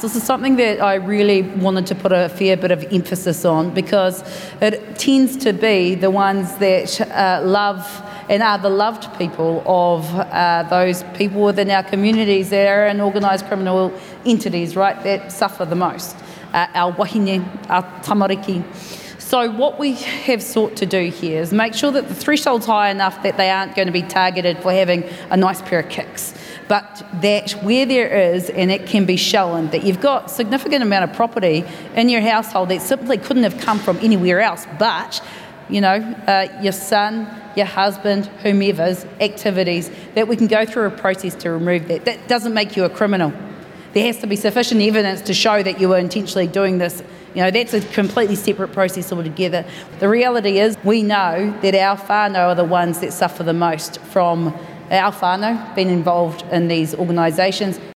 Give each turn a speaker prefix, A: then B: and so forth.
A: house. This is something that I really wanted to put a fair bit of emphasis on, because it tends to be the ones that love and are the loved people of those people within our communities that are in organised criminal entities, right, that suffer the most. Our wahine, our tamariki. So what we have sought to do here is make sure that the threshold's high enough that they aren't going to be targeted for having a nice pair of kicks, but that where there is, and it can be shown, that you've got significant amount of property in your household that simply couldn't have come from anywhere else, but, your son, your husband, whomever's activities, that we can go through a process to remove that. That doesn't make you a criminal. There has to be sufficient evidence to show that you were intentionally doing this. That's a completely separate process altogether. The reality is we know that our whānau are the ones that suffer the most from our whānau being involved in these organisations.